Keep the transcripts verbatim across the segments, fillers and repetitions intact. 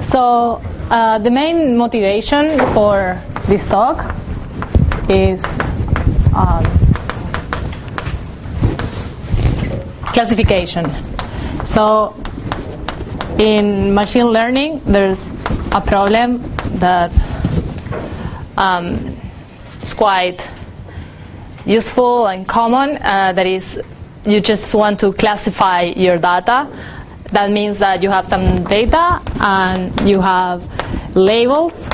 So uh, the main motivation for this talk is um, classification. So in machine learning, there's a problem that um, is quite useful and common. Uh, that is, you just want to classify your data. That means that you have some data and you have labels,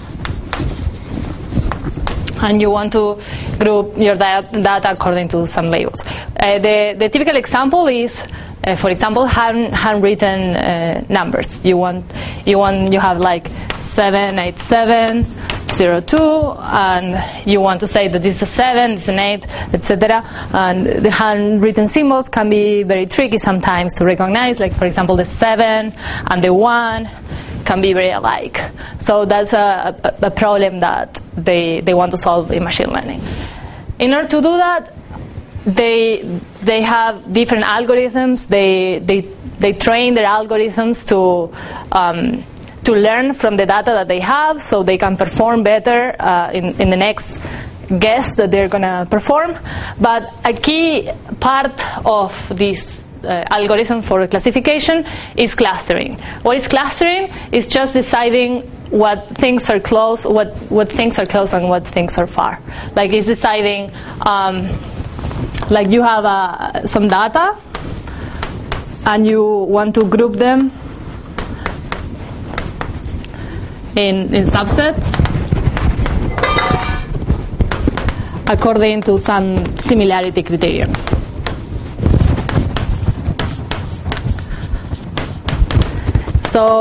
and you want to group your data according to some labels. Uh, the, the typical example is, uh, for example, hand, handwritten uh, numbers. You want, you want, you have like seven eight seven zero two, and you want to say that this is a seven, this is an eight, et cetera. And the handwritten symbols can be very tricky sometimes to recognize. Like, for example, the seven and the one can be very alike. So that's a, a, a problem that they they want to solve in machine learning. In order to do that, they they have different algorithms. They they they train their algorithms to um, to learn from the data that they have, so they can perform better uh, in in the next guess that they're gonna perform. But a key part of this Uh, algorithm for classification is clustering. What is clustering? It's just deciding what things are close, what, what things are close and what things are far. Like it's deciding, um, like you have uh, some data and you want to group them in, in subsets according to some similarity criterion. So,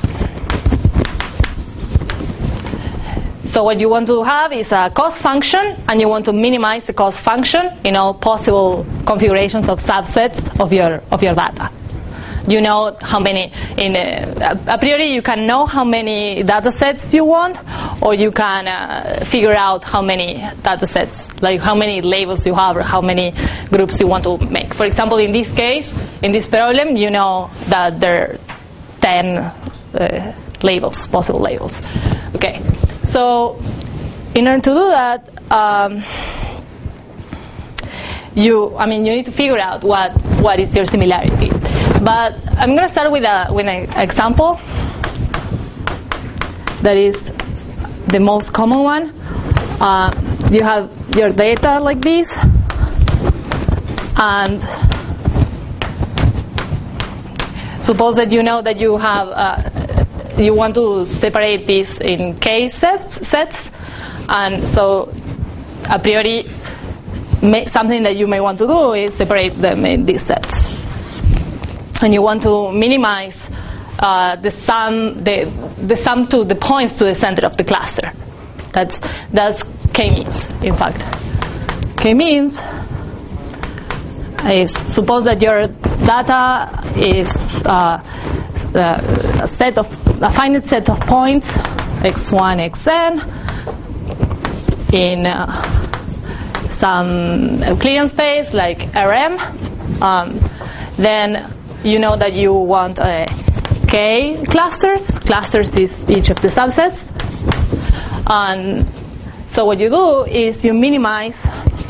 so what you want to have is a cost function, and you want to minimize the cost function in all possible configurations of subsets of your of your data. You know how many, in a, a priori you can know how many data sets you want, or you can uh, figure out how many data sets, like how many labels you have or how many groups you want to make. For example, in this case, in this problem, you know that there are ten uh, labels, possible labels. Okay, so in order to do that, um, you, I mean, you need to figure out what what is your similarity. But I'm going to start with a with an example that is the most common one. Uh, you have your data like this, and suppose that you know that you have, uh, you want to separate this in k sets, sets, and so a priori, may, something that you may want to do is separate them in these sets, and you want to minimize uh, the sum, the the sum to the points to the center of the cluster. That's that's k-means. In fact, k-means is, suppose that your data is uh, a set of a finite set of points x one, xn in uh, some Euclidean space like R M. Um, then you know that you want uh, k clusters. Clusters is each of the subsets, and so what you do is you minimize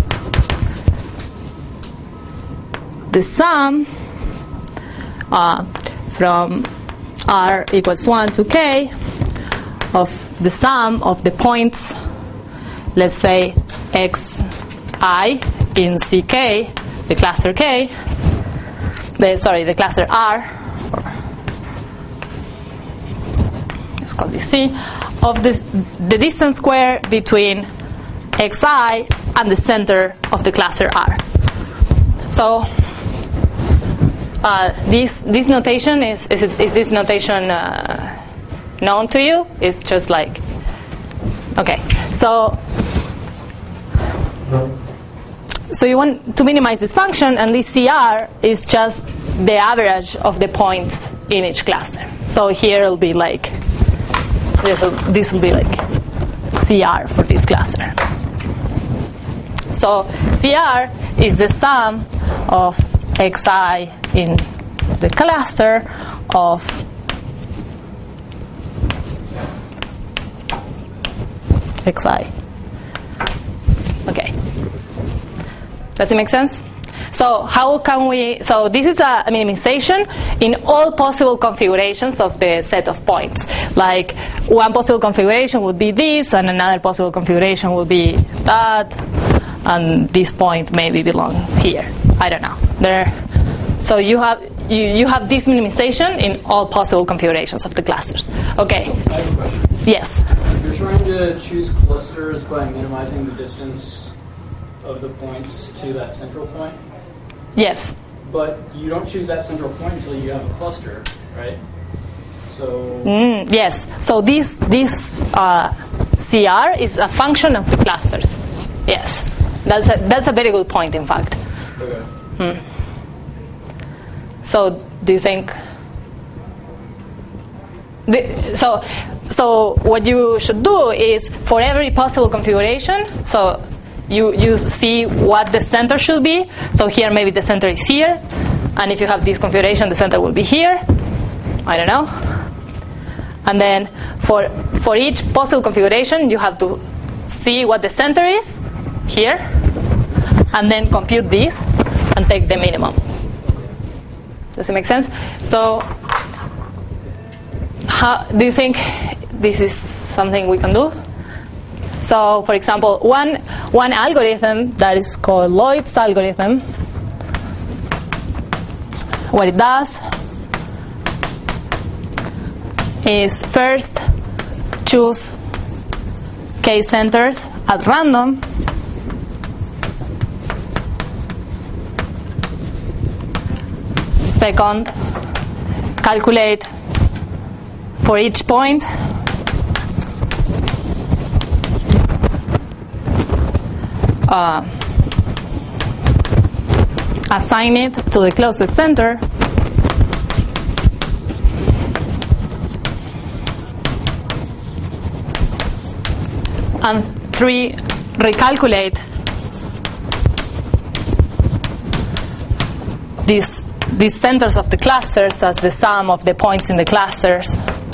the sum uh, from r equals one to k of the sum of the points, let's say xi in ck, the cluster k, the, sorry, the cluster R, or let's call this C, of this, the distance square between xi and the center of the cluster R. So Uh, this this notation is is, it, is this notation uh, known to you? It's just like, okay. So so you want to minimize this function, and this C R is just the average of the points in each cluster. So here it'll be like this will this will be like C R for this cluster. So C R is the sum of xi in the cluster of xi. Okay. Does it make sense? So how can we, so this is a minimization in all possible configurations of the set of points. Like one possible configuration would be this, and another possible configuration would be that, and this point maybe belong here. I don't know. There. So you have you, you have this minimization in all possible configurations of the clusters. Okay. I have a question. Yes. You're trying to choose clusters by minimizing the distance of the points to that central point. Yes. But you don't choose that central point until you have a cluster, right? So. Mm, yes. So this this uh, C R is a function of the clusters. Yes. That's a, that's a very good point, in fact. Okay. Hmm. So do you think? The, so so what you should do is for every possible configuration. So. You, you see what the center should be. So here maybe the center is here. And if you have this configuration, the center will be here. I don't know. And then for, for each possible configuration, you have to see what the center is here. And then compute this and take the minimum. Does it make sense? So how, do you think this is something we can do? So, for example, one, one algorithm that is called Lloyd's algorithm, what it does is first choose k-centers at random, second, calculate for each point Uh, assign it to the closest center, and three, recalculate these these centers of the clusters as the sum of the points in the clusters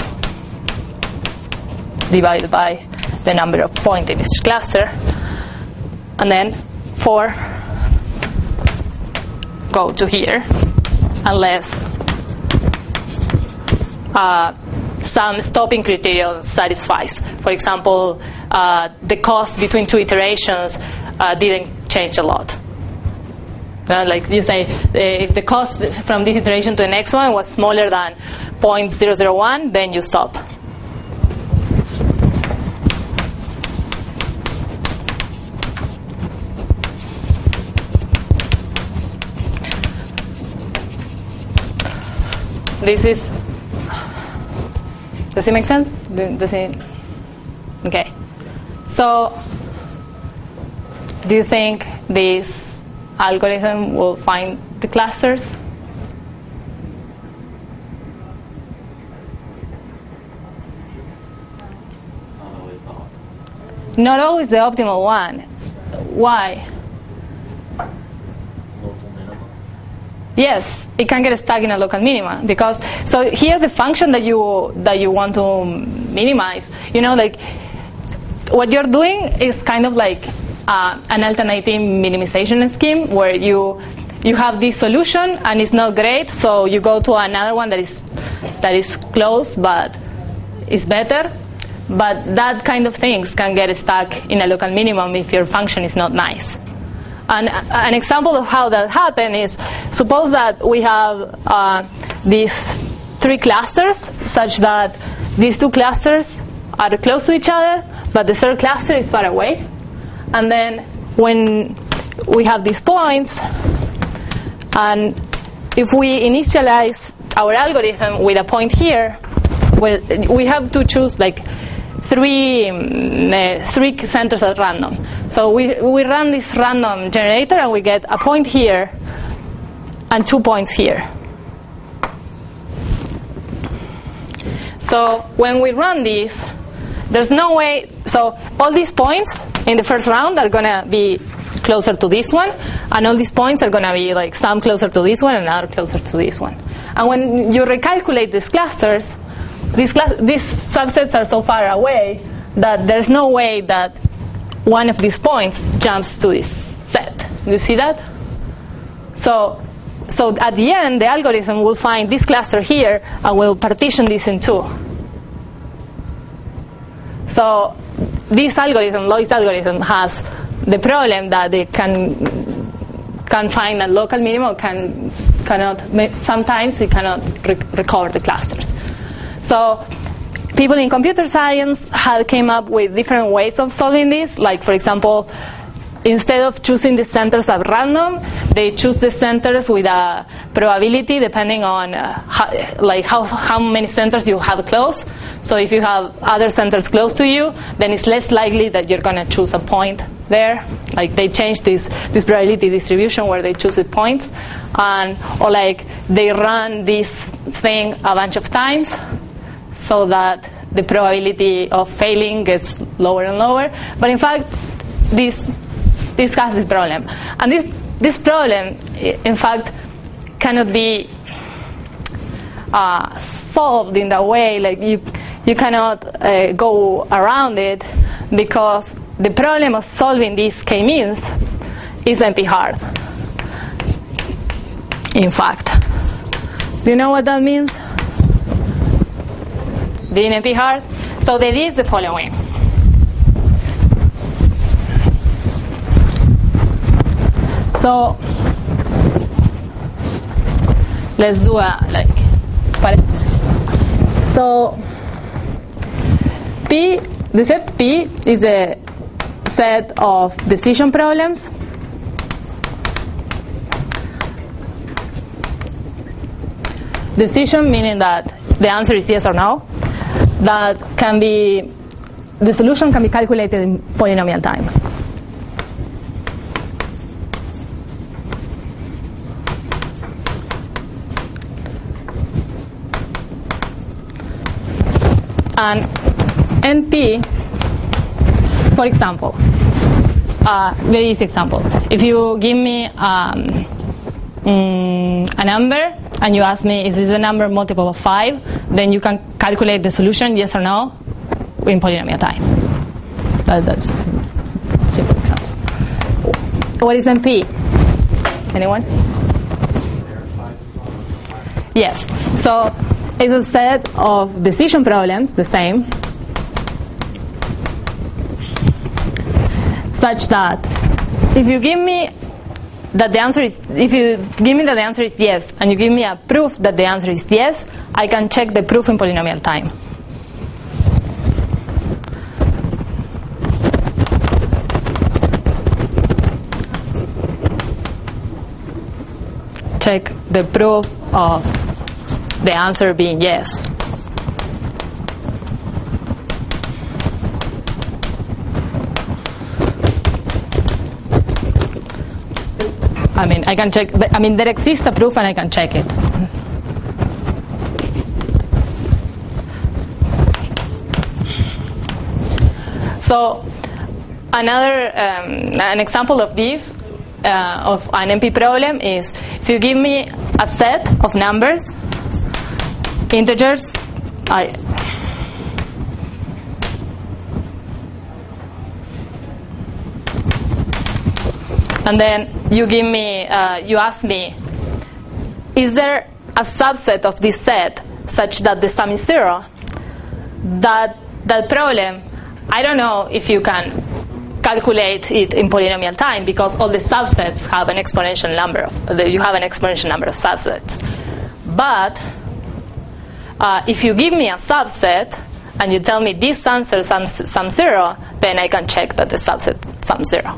divided by the number of points in each cluster. And then four, go to here, unless uh, some stopping criterion satisfies. For example, uh, the cost between two iterations uh, didn't change a lot. Uh, like you say, if the cost from this iteration to the next one was smaller than zero point zero zero one, then you stop. This is, does it make sense? Does it, okay. So, do you think this algorithm will find the clusters? Not always the optimal one. Why? Yes, it can get stuck in a local minima because so here the function that you that you want to minimize, you know, like what you're doing is kind of like uh, an alternative minimization scheme where you you have this solution and it's not great, so you go to another one that is that is close but is better. But that kind of things can get stuck in a local minimum if your function is not nice. And an example of how that happens is, suppose that we have uh, these three clusters such that these two clusters are close to each other, but the third cluster is far away. And then when we have these points, and if we initialize our algorithm with a point here, well, we have to choose like three uh, three centers at random. So we we run this random generator and we get a point here and two points here. So when we run this, there's no way. So all these points in the first round are gonna be closer to this one, and all these points are gonna be like some closer to this one and another closer to this one. And when you recalculate these clusters, These, class, these subsets are so far away that there's no way that one of these points jumps to this set. Do you see that? So, so at the end, the algorithm will find this cluster here and will partition this in two. So this algorithm, Loy's algorithm, has the problem that it can can find a local minimum, can cannot sometimes it cannot re- recover the clusters. So people in computer science had came up with different ways of solving this. Like, for example, instead of choosing the centers at random, they choose the centers with a probability depending on uh, how, like how how many centers you have close. So if you have other centers close to you, then it's less likely that you're going to choose a point there. Like they change this this probability distribution where they choose the points, and or like they run this thing a bunch of times, so that the probability of failing gets lower and lower. But in fact, this this has this problem, and this this problem, in fact, cannot be uh, solved in that way. Like you you cannot uh, go around it, because the problem of solving these k-means is N P hard. In fact, do you know what that means? Being N P hard. So the idea is the following. So let's do a like parenthesis. So P, the set P is the set of decision problems decision meaning that the answer is yes or no, that can be, the solution can be calculated in polynomial time. And N P, for example, uh, very easy example. If you give me um, mm, a number and you ask me, is this a number multiple of five? Then you can calculate the solution, yes or no, in polynomial time. That, that's a simple example. What is N P? Anyone? Yes. So it's a set of decision problems, the same, such that if you give me that the answer is, if you give me that the answer is yes, and you give me a proof that the answer is yes, I can check the proof in polynomial time. Check the proof of the answer being yes. I mean, I can check, I mean, there exists a proof and I can check it. So, another, um, an example of this, uh, of an N P problem is, if you give me a set of numbers, integers, I, and then you give me, uh, you ask me, is there a subset of this set such that the sum is zero? That that problem, I don't know if you can calculate it in polynomial time, because all the subsets have an exponential number of, you have an exponential number of subsets. But uh, if you give me a subset and you tell me this answer sums sum zero, then I can check that the subset sums zero.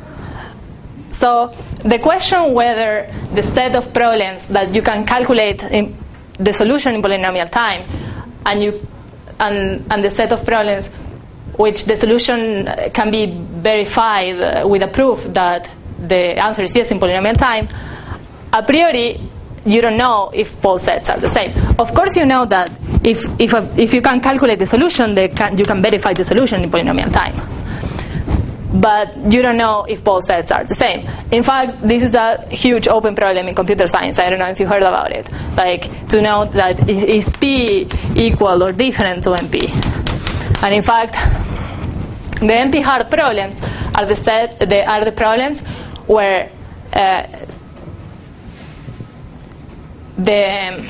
So the question whether the set of problems that you can calculate in the solution in polynomial time, and you and and the set of problems which the solution can be verified with a proof that the answer is yes in polynomial time, a priori you don't know if both sets are the same. Of course, you know that if if a, if you can calculate the solution, they can, you can verify the solution in polynomial time. But you don't know if both sets are the same. In fact, this is a huge open problem in computer science. I don't know if you heard about it. Like, to know that is P equal or different to N P. And in fact, The N P-hard problems are the set. They are the problems where uh, the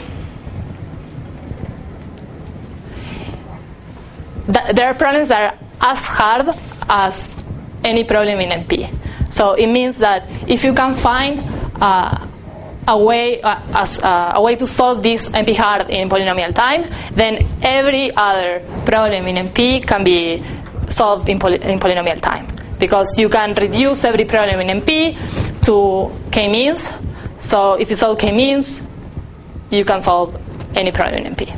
th- there are problems that are as hard as any problem in N P. So it means that if you can find uh, a way uh, as uh, a way to solve this N P-hard in polynomial time, then every other problem in N P can be solved in, poly- in polynomial time, because you can reduce every problem in N P to k-means. So if you solve k-means, you can solve any problem in N P.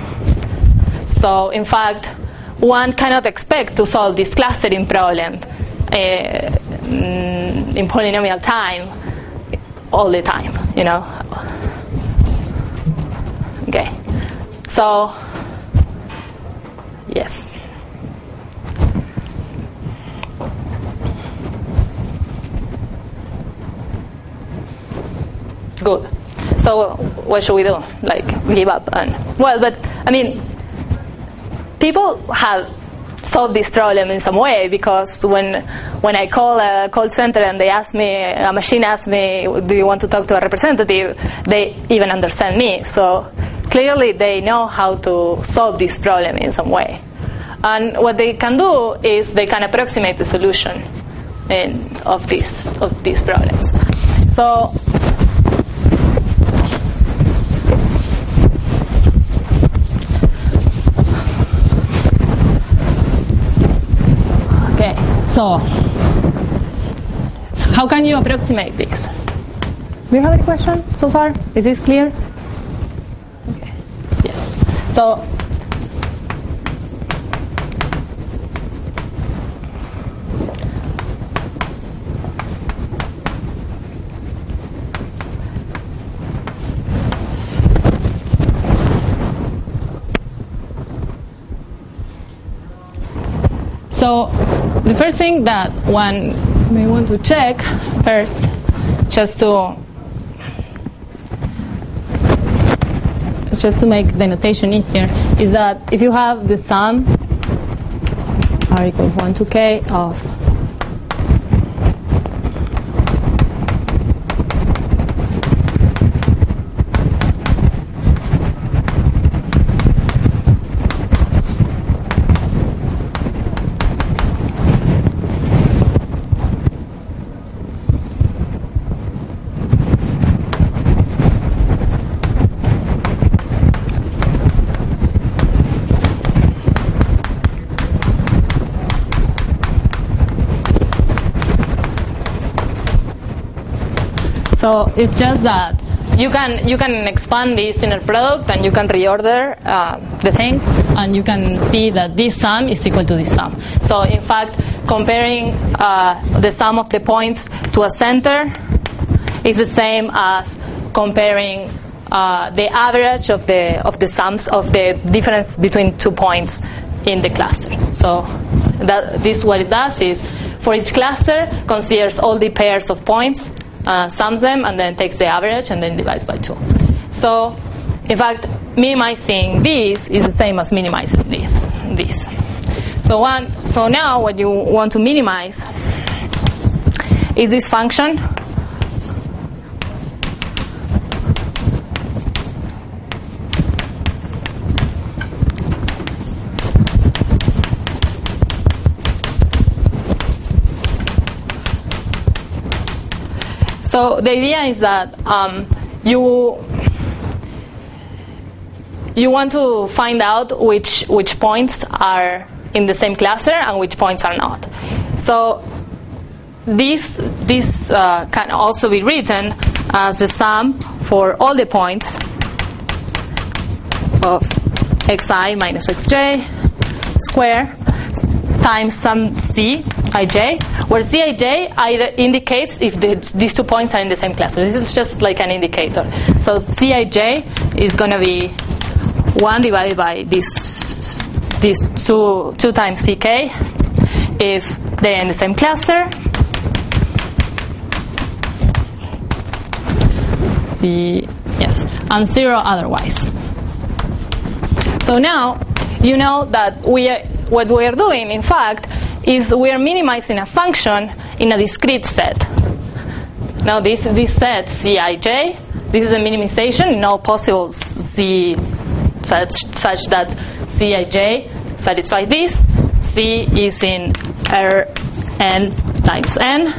So in fact, one cannot expect to solve this clustering problem uh, in polynomial time all the time, you know. Okay, so yes. Good. So what should we do? Like give up? And well, but I mean, people have solved this problem in some way, because when when I call a call center and they ask me, a machine asks me, do you want to talk to a representative? They even understand me. So clearly they know how to solve this problem in some way. And what they can do is they can approximate the solution in, of these of these problems. So. Okay, so how can you approximate this? Do you have any question so far? Is this clear? Okay, yes. So, So the first thing that one may want to check first, just to just to make the notation easier, is that if you have the sum r equals one to k of So it's just that you can you can expand this inner product and you can reorder uh, the things, and you can see that this sum is equal to this sum. So in fact, comparing uh, the sum of the points to a center is the same as comparing uh, the average of the of the sums of the difference between two points in the cluster. So that this what it does is, for each cluster, considers all the pairs of points, Uh, sums them, and then takes the average and then divides by two. So, in fact, minimizing this is the same as minimizing this. So one. So now, what you want to minimize is this function. So the idea is that um, you you want to find out which which points are in the same cluster and which points are not. So this this uh, can also be written as the sum for all the points of xi minus xj square times some c ij, where cij either indicates if the, these two points are in the same cluster. This is just like an indicator. So cij is going to be one divided by this this two two times ck if they're in the same cluster. C yes, and zero otherwise. So now you know that we are, what we are doing, in fact, is we are minimizing a function in a discrete set. Now this this set Cij, this is a minimization in all possible Z such such that Cij satisfies this. C is in R n times n.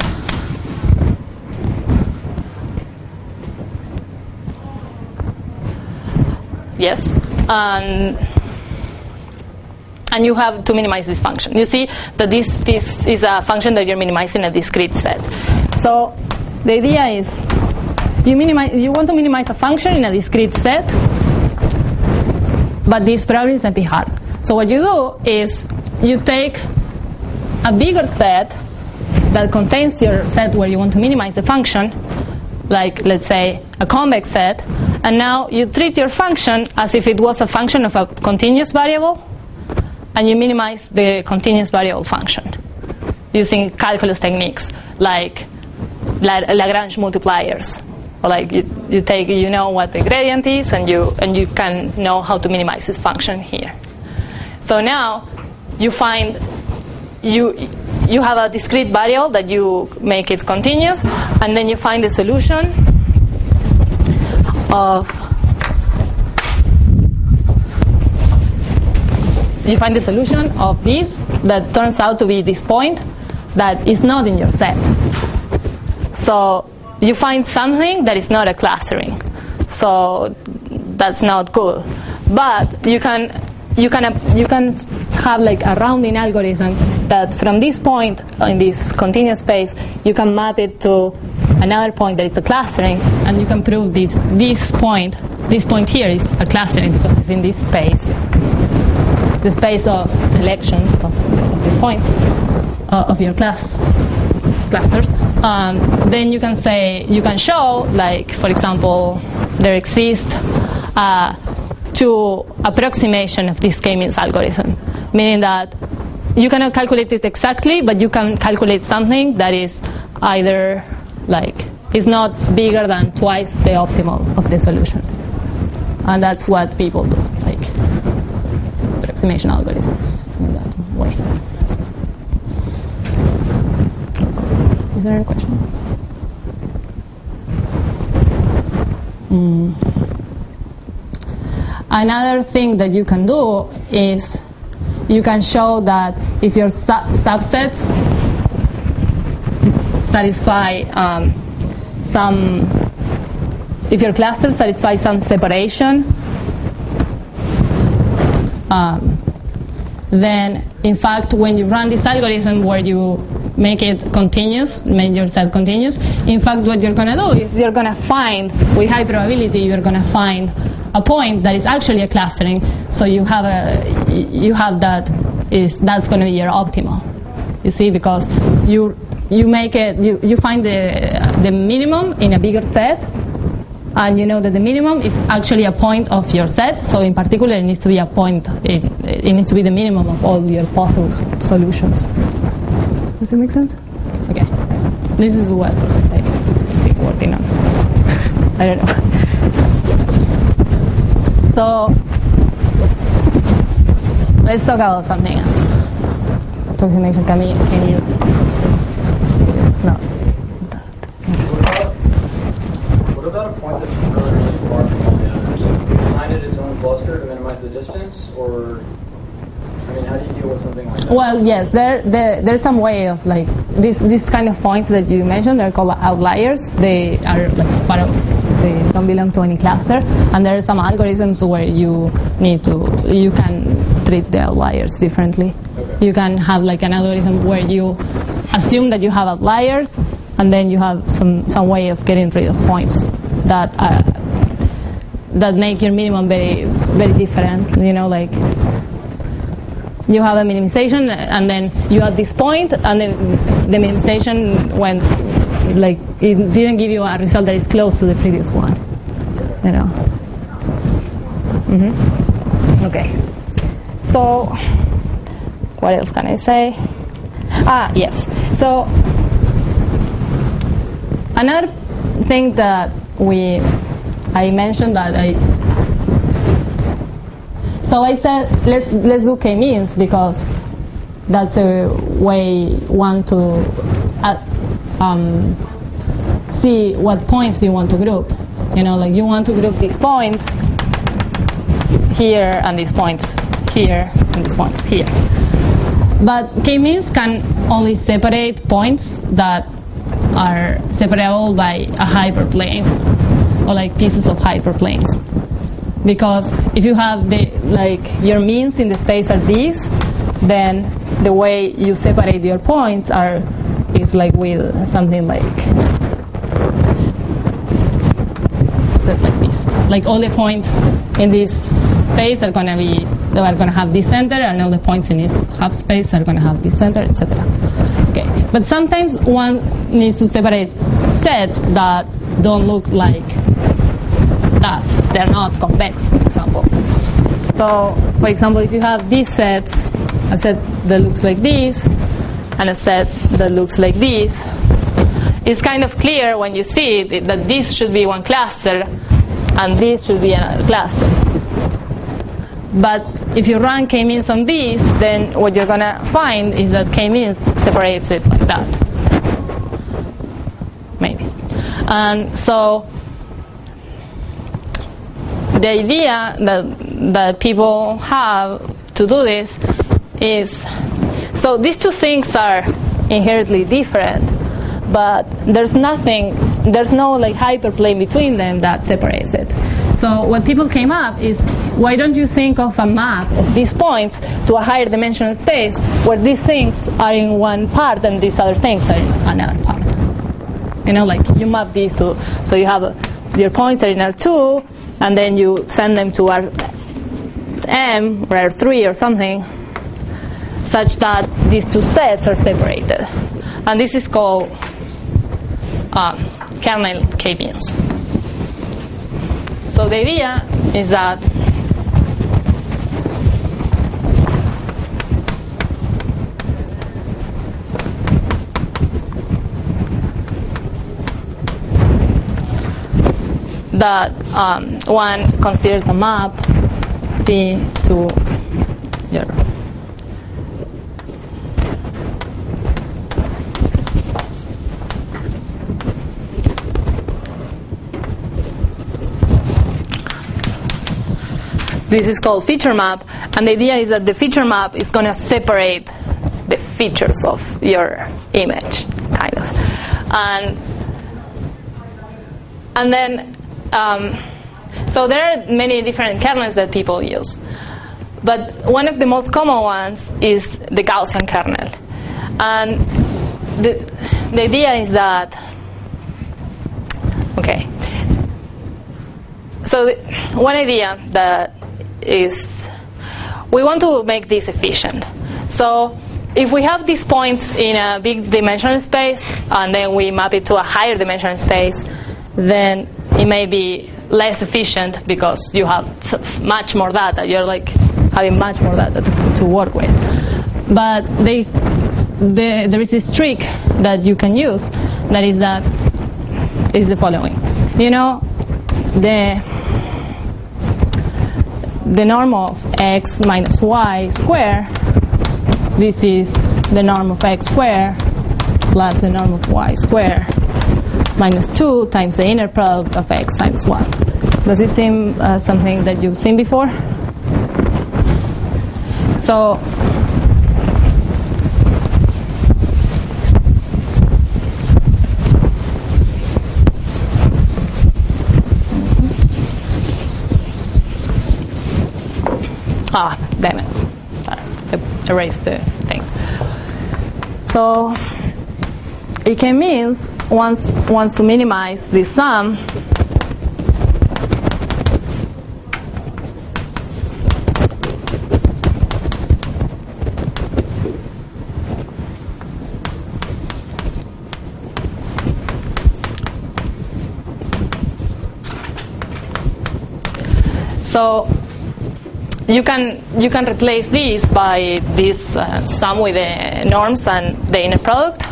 Yes, and and you have to minimize this function. You see that this this is a function that you're minimizing a discrete set. So the idea is you minimize you want to minimize a function in a discrete set, but this problem is a bit hard. So what you do is you take a bigger set that contains your set where you want to minimize the function, like let's say a convex set, and now you treat your function as if it was a function of a continuous variable, and you minimize the continuous variable function using calculus techniques like Lagrange multipliers. Or like you, you take you know what the gradient is, and you and you can know how to minimize this function here. So now you find you you have a discrete variable that you make it continuous, and then you find the solution of you find the solution of this that turns out to be this point that is not in your set. So you find something that is not a clustering. So that's not good. But you can you can you can have like a rounding algorithm that from this point in this continuous space you can map it to another point that is a clustering, and you can prove this this point this point here is a clustering because it's in this space, the space of selections of, of the point uh, of your class clusters. Um, then you can say you can show, like for example, there exists uh, two approximation of this K-means algorithm, meaning that you cannot calculate it exactly, but you can calculate something that is either like is not bigger than twice the optimal of the solution, and that's what people do, like approximation algorithms in that way. Is there any question? Mm. Another thing that you can do is you can show that if your su- subsets satisfy um, some, if your cluster satisfies some separation, um, then in fact when you run this algorithm where you make it continuous, make your set continuous, in fact what you're going to do is you're going to find, with high probability, you're going to find a point that is actually a clustering. So you have a, you have that is that's going to be your optimal. You see, because you you make it, you, you find the the minimum in a bigger set, and you know that the minimum is actually a point of your set. So in particular, it needs to be a point. It, it needs to be the minimum of all your possible solutions. Does it make sense? Okay. This is what I've been working on. I don't know. So let's talk about something else. Approximation can be can use. It's not that interesting. What about a point that's really, really far from all the others? Do you assign it its own cluster to minimize the distance, or I mean, how do you deal with something like that? Well, yes, there, there there's some way of like this this kind of points that you mentioned. They're called outliers. They are like part of. They don't belong to any cluster, and there are some algorithms where you need to you can treat the outliers differently. Okay. You can have like an algorithm where you assume that you have outliers, and then you have some, some way of getting rid of points that uh, that make your minimum very very different. You know, like you have a minimization, and then you have this point, and then the minimization went. Like it didn't give you a result that is close to the previous one, you know. Mm-hmm. Okay. So, what else can I say? Ah, yes. So, another thing that we, I mentioned that I. So I said let's let's do k-means because that's a way one to uh, um, see what points you want to group. You know, like you want to group these points here and these points here and these points here. But k-means can only separate points that are separable by a hyperplane, or like pieces of hyperplanes. Because if you have the like your means in the space are these, then the way you separate your points are is like with something like like this. Like all the points in this space are gonna be they are gonna have this center, and all the points in this half space are gonna have this center, et cetera. Okay, but sometimes one needs to separate sets that don't look like that. They're not convex, for example. So, for example, if you have these sets, a set that looks like this, and a set that looks like this, it's kind of clear when you see it that this should be one cluster, and this should be another cluster. But if you run k-means on these, then what you're going to find is that k-means separates it like that. Maybe. And so the idea that, that people have to do this is, so these two things are inherently different, but there's nothing, there's no like hyperplane between them that separates it. So what people came up is, why don't you think of a map of these points to a higher dimensional space where these things are in one part and these other things are in another part. You know, like you map these two, so you have a, your points are in R two, and then you send them to R M or R three or something, such that these two sets are separated. And this is called uh, kernel k-means. So the idea is that that um, one considers a map T to your this is called feature map, and the idea is that the feature map is going to separate the features of your image, kind of. And and then, um, so there are many different kernels that people use. But one of the most common ones is the Gaussian kernel. And the, the idea is that, okay, so the, one idea that is we want to make this efficient. So if we have these points in a big dimensional space and then we map it to a higher dimensional space, then it may be less efficient because you have much more data. You're like having much more data to, to work with. But they, the, there is this trick that you can use that is that is the following. You know, the the norm of x minus y square, this is the norm of x square plus the norm of y square minus two times the inner product of x times one. Does it seem uh, something that you've seen before? So Ah, damn it. I erased the thing. So it can means once wants to minimize this sum. So You can you can replace this by this uh, sum with the norms and the inner product.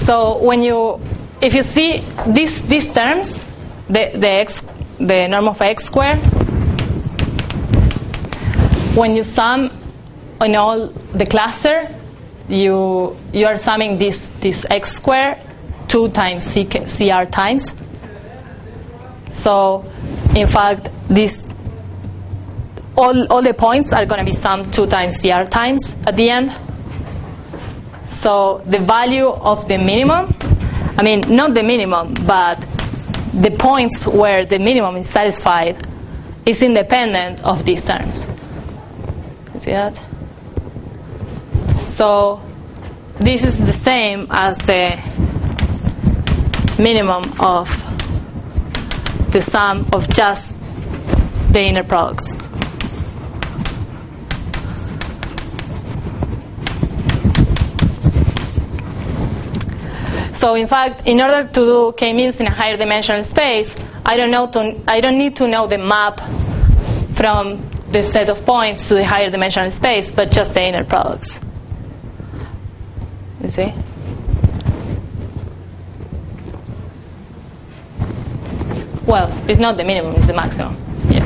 So when you, if you see these these terms, the the x, the norm of x squared, when you sum in all the cluster, you you are summing this this x squared two times C, cr times. So in fact, this all all the points are going to be summed two times cr times at the end. So the value of the minimum, I mean not the minimum, but the points where the minimum is satisfied is independent of these terms. You see that? So this is the same as the minimum of the sum of just the inner products. So in fact, in order to do k-means in a higher dimensional space, I don't know to, I don't need to know the map from the set of points to the higher dimensional space, but just the inner products. You see? Well, it's not the minimum, it's the maximum. Yeah.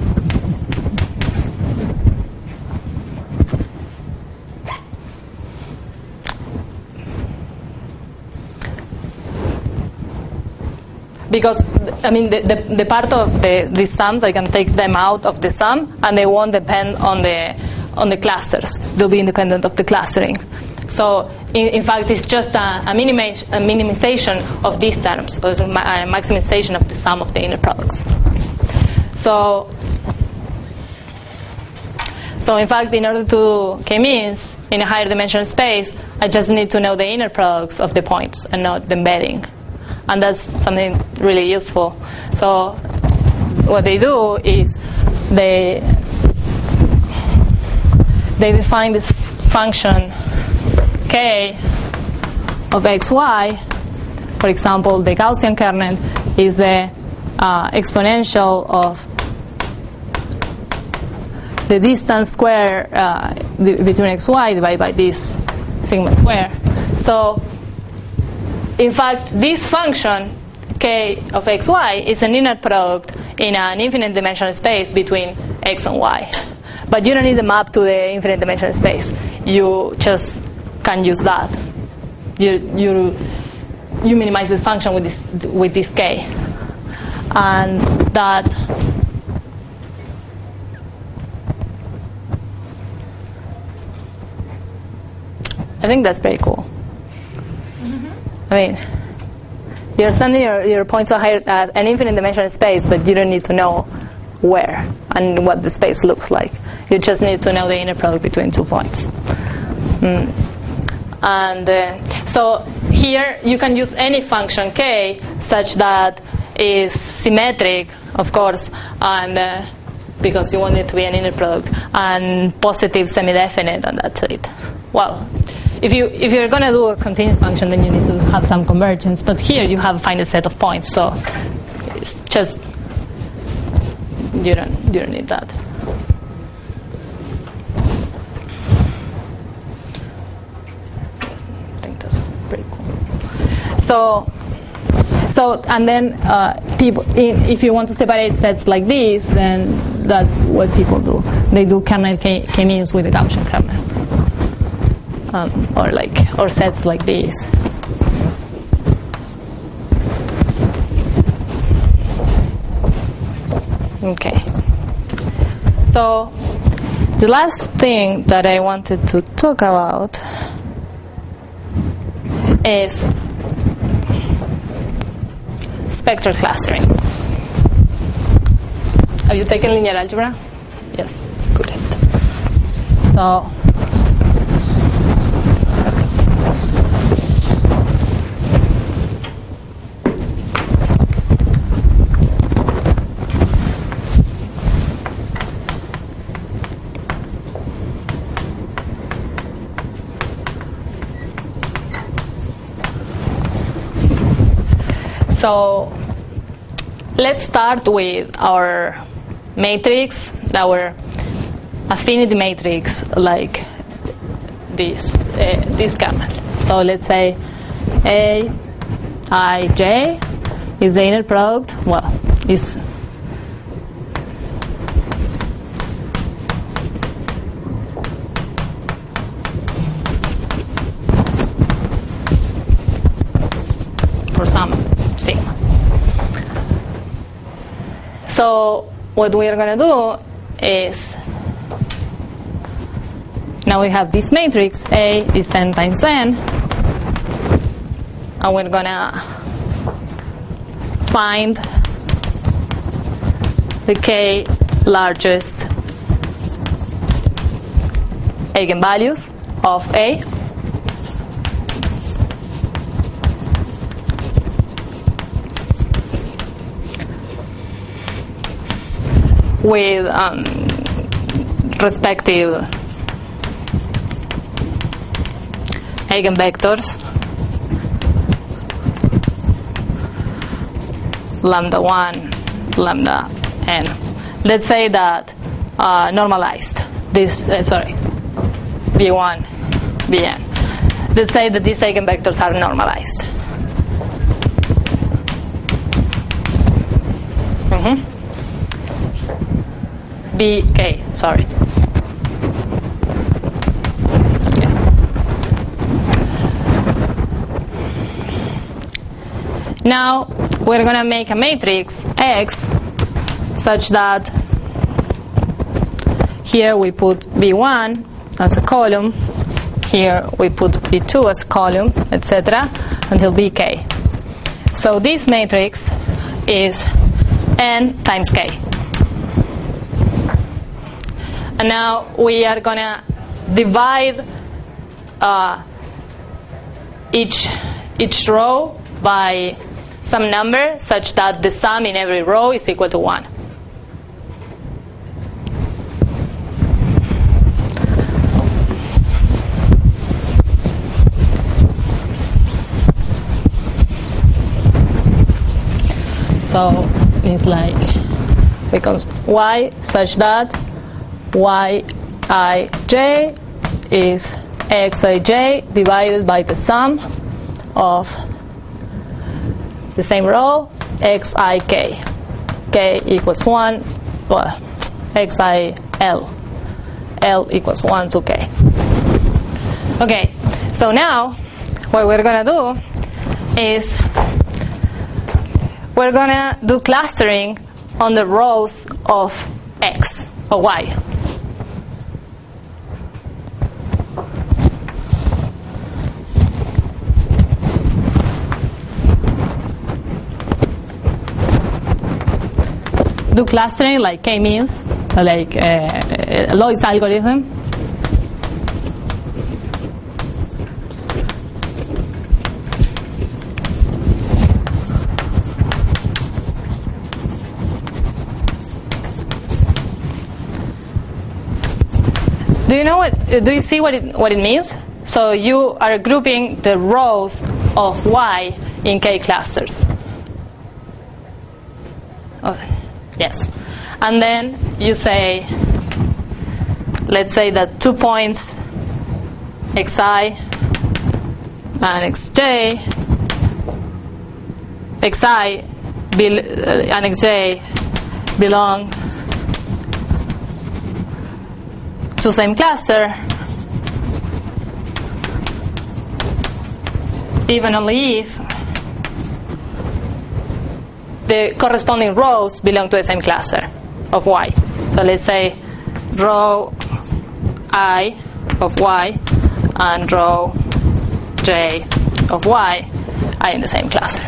Because, I mean, the, the, the part of the, these sums, I can take them out of the sum, and they won't depend on the on the clusters. They'll be independent of the clustering. So, in, in fact, it's just a, a, minimi- a minimization of these terms, so it's a, ma- a maximization of the sum of the inner products. So, so in fact, in order to do k-means in a higher dimensional space, I just need to know the inner products of the points and not the embedding. And that's something really useful. So what they do is they they define this function k of xy. For example, the Gaussian kernel is the uh, exponential of the distance square uh, between xy divided by this sigma square. So in fact, this function, k of xy, is an inner product in an infinite dimensional space between x and y. But you don't need the map to the infinite dimensional space. You just can use that. You you you minimize this function with this with this k, and that I think that's pretty cool. I mean, you're sending your, your points to higher, uh, an infinite dimensional space, but you don't need to know where and what the space looks like. You just need to know the inner product between two points. Mm. And uh, so here you can use any function k such that is symmetric, of course, and uh, because you want it to be an inner product, and positive semi-definite, and that's it. Well, If you if you're going to do a continuous function, then you need to have some convergence. But here you have a finite set of points, so it's just you don't you don't need that. I think that's pretty cool. So so and then uh, people, if you want to separate sets like this, then that's what people do. They do kernel k- k-means with a Gaussian kernel. Um, or like, or sets like these. Okay. So the last thing that I wanted to talk about is spectral clustering. Have you taken linear algebra? Yes. Good. So. So let's start with our matrix, our affinity matrix, like this uh, this kernel. So let's say A I J is the inner product. Well, is for some sigma. So what we are going to do is, now we have this matrix. A is n times n, and we're going to find the k largest eigenvalues of A. With um, respective eigenvectors, lambda one, lambda n. Let's say that uh, normalized this. Uh, sorry, v one, vn. Let's say that these eigenvectors are normalized. Mm-hmm. B K, sorry. Yeah. Now we're going to make a matrix X such that here we put V one as a column, here we put V two as a column, et cetera, until V K. So this matrix is n times k. And now we are going to divide uh, each, each row by some number such that the sum in every row is equal to one. So it's like becomes y such that y I j is xij divided by the sum of the same row xik. K equals one, well, xil. L equals one to k. Okay, so now what we're going to do is we're going to do clustering on the rows of x or y. Do clustering like k-means, like uh, Lloyd's algorithm. Do you know what? Do you see what it what it means? So you are grouping the rows of y in k clusters. Okay. Yes. And then you say, let's say that two points xi and xj, xi and xj belong to the same cluster, even only if the corresponding rows belong to the same cluster of y. So let's say row I of y and row j of y are in the same cluster.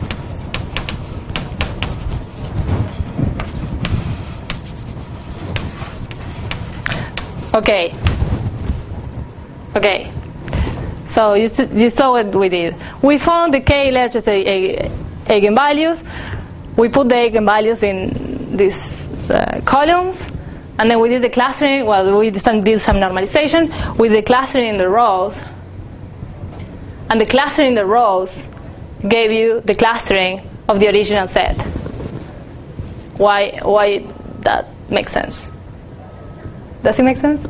Okay. Okay. So you, you saw what we did. We found the k largest eigenvalues. We put the eigenvalues in these uh, columns, and then we did the clustering. Well, we did some, did some normalization with the clustering in the rows, and the clustering in the rows gave you the clustering of the original set. Why? Why that makes sense? Does it make sense?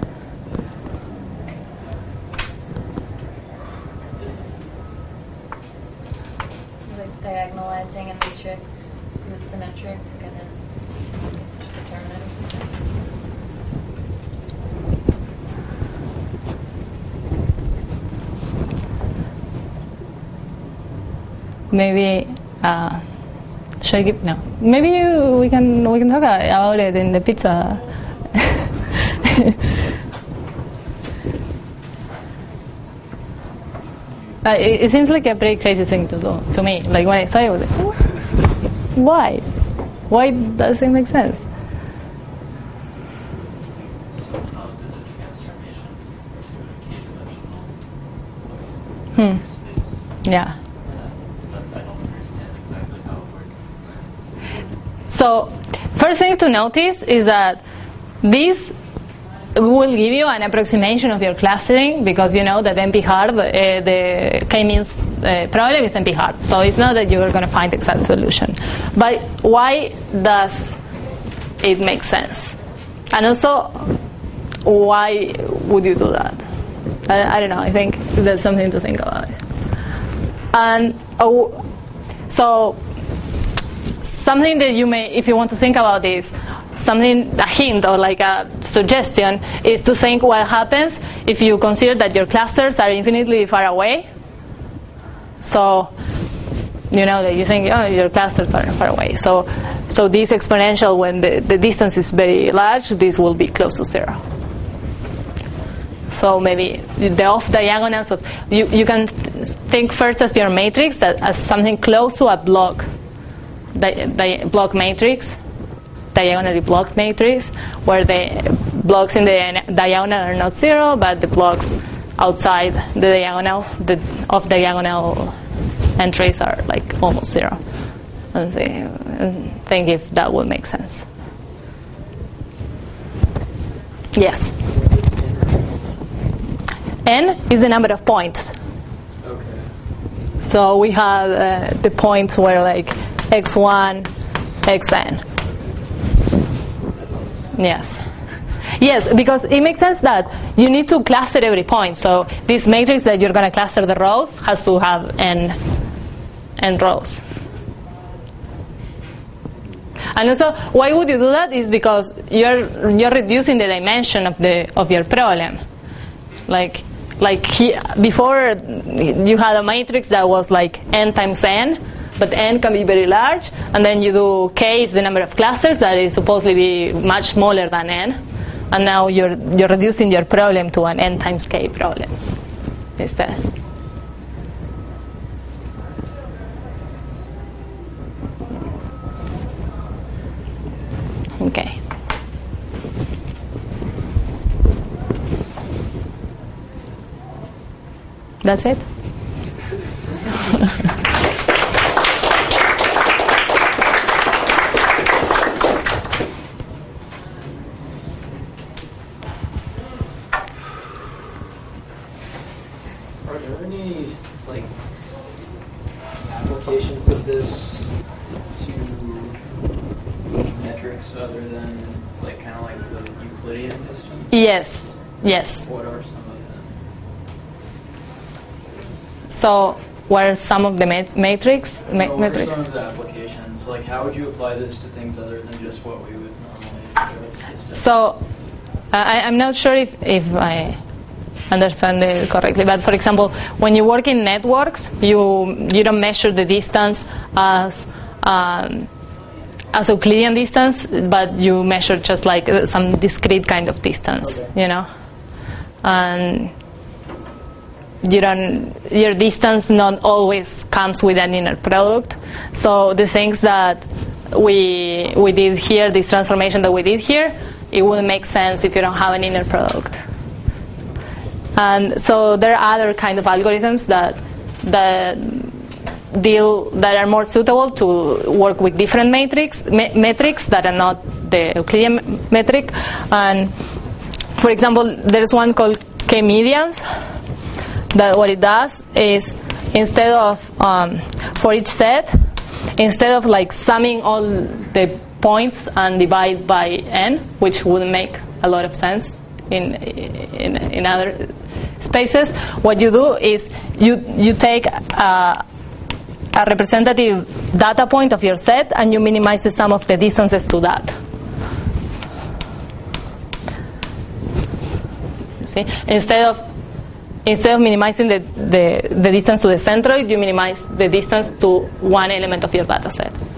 analyzing a matrix with symmetric and then determine it or something? Maybe. Uh, should I give no? Maybe you, we can we can talk about it in the pizza. Uh, it, it seems like a pretty crazy thing to do to me. Like when I saw it, I was like, what? Why? Why does it make sense? Hmm. Yeah. So, first thing to notice is that this will give you an approximation of your clustering, because you know that N P hard, uh, the k-means uh, problem is N P hard. So it's not that you're going to find the exact solution. But why does it make sense? And also, why would you do that? I, I don't know. I think that's something to think about. And oh, so something that you may, if you want to think about this, something, a hint or like a suggestion is to think what happens if you consider that your clusters are infinitely far away. So, you know that you think, oh, your clusters are far away. So, so this exponential, when the, the distance is very large, this will be close to zero. So maybe the off diagonals of, you, you can think first as your matrix, that as something close to a block, di, di, block matrix, diagonally blocked matrix, where the blocks in the diagonal are not zero, but the blocks outside the diagonal, the off diagonal entries are like almost zero. And, see, and think if that would make sense. Yes. N is the number of points. Okay. So we have uh, the points where like x one, xn. Yes. Yes, because it makes sense that you need to cluster every point. So this matrix that you're going to cluster the rows has to have n, n rows. And also, why would you do that? Is because you're you're reducing the dimension of the of your problem. Like like he, before, you had a matrix that was like n times n. But n can be very large, and then you do k is the number of clusters that is supposed to be much smaller than n, and now you're you're reducing your problem to an n times k problem instead. Okay. That's it. Applications of this to metrics other than like kind of like the Euclidean distance? Yes, yes. What are some of them? So, what are some of the mat- matrix? Ma- no, what matrix? are some of the applications? Like, how would you apply this to things other than just what we would normally do? So, I, I'm not sure if, if I understand it correctly, but for example, when you work in networks, you you don't measure the distance as um, as Euclidean distance, but you measure just like some discrete kind of distance, okay. You know, and you don't your distance not always comes with an inner product. So the things that we we did here, this transformation that we did here, it wouldn't make sense if you don't have an inner product. And so there are other kind of algorithms that that deal that are more suitable to work with different matrix me, metrics that are not the Euclidean metric. And for example, there's one called k-medians that what it does is instead of um, for each set, instead of like summing all the points and divide by n, which wouldn't make a lot of sense in in, in other spaces, what you do is you you take a, a representative data point of your set, and you minimize the sum of the distances to that. You see, instead of instead of minimizing the, the, the distance to the centroid, you minimize the distance to one element of your data set.